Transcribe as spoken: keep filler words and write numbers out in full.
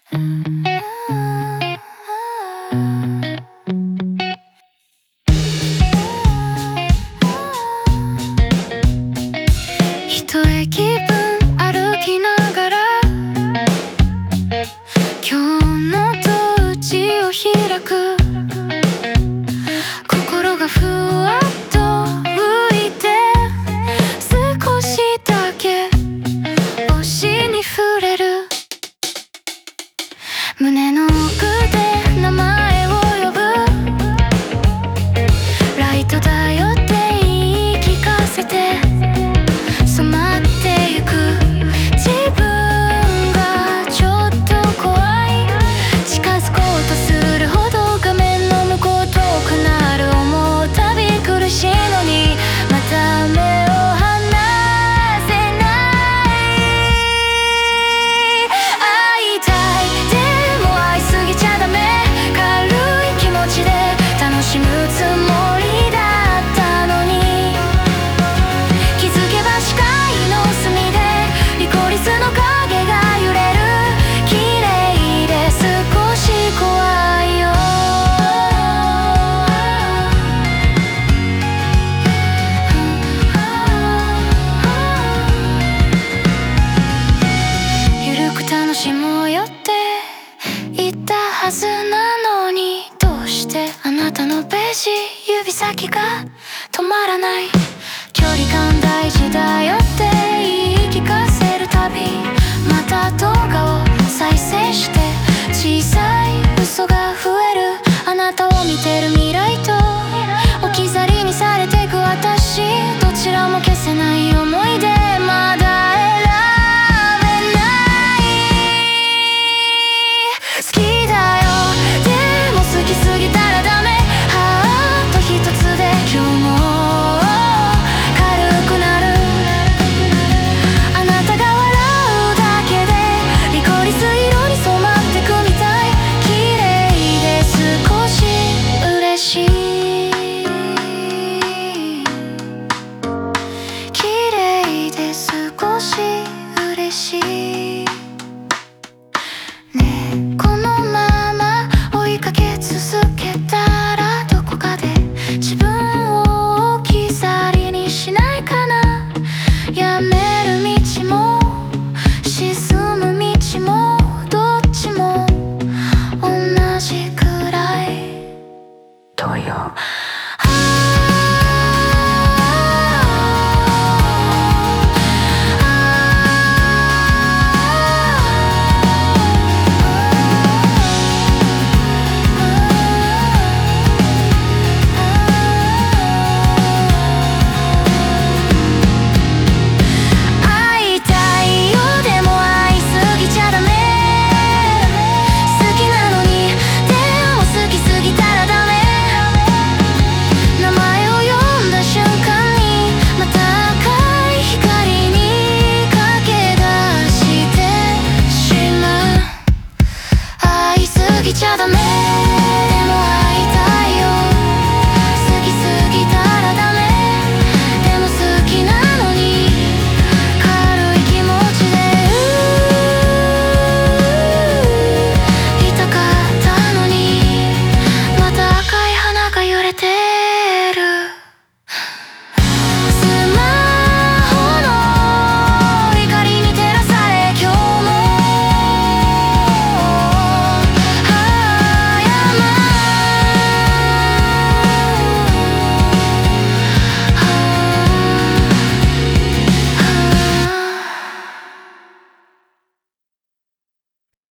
一駅分歩きながら今日の土地を開く。心がふわっと浮いて少しだけ星に触れる。胸の奥で名前を呼ぶ。ライト頼って言い聞かせて染まってゆく。自分がちょっと怖い。近づこうとするほど画面の向こう遠くなる。思うたび苦しいのにまた目を離せない。会いたいでも会いすぎちゃダメ。軽い気持ちで楽しむつもりだったのに気づけば視界の隅でリコリスの影が揺れる。綺麗で少し怖いよ。ゆるく楽しもうよって言ったはずなのに、どうしてあなたのページ指先が止まらない。距離感大事だよって言い聞かせるたびまた動画を再生して小さい嘘が増える。あなたを見てる